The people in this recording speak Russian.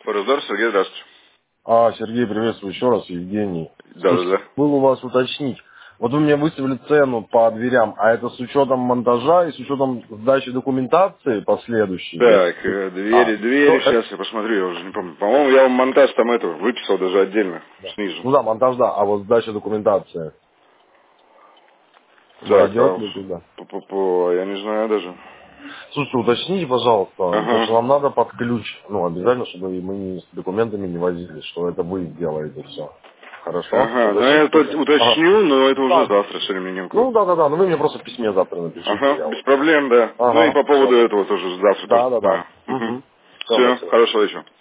Форездар, Сергей, здравствуйте. Сергей, приветствую еще раз, Евгений. Да. Был у вас уточнить. Вот вы мне выставили цену по дверям, а это с учетом монтажа и с учетом сдачи документации последующей? Так, двери, сейчас я посмотрю, я уже не помню. По-моему, я вам монтаж там выписал даже отдельно, Да. снизу. Ну да, монтаж, да, а вот сдача документации. Так, Войдет ли туда? я не знаю даже. Слушайте, уточните, пожалуйста, потому что Ага. нам надо под ключ, обязательно, чтобы мы с документами не возились, что это вы сделаете все. Хорошо? Ага, ну я Уточните. Ага. уточню, но это уже Да. завтра с Ремненко. Ну да, ну вы мне просто в письме завтра напишите. Ага, без проблем, да. Ну и Ага, по поводу все. этого тоже завтра тоже. Да. Да. Угу. Все, Все, спасибо. хорошего вечера.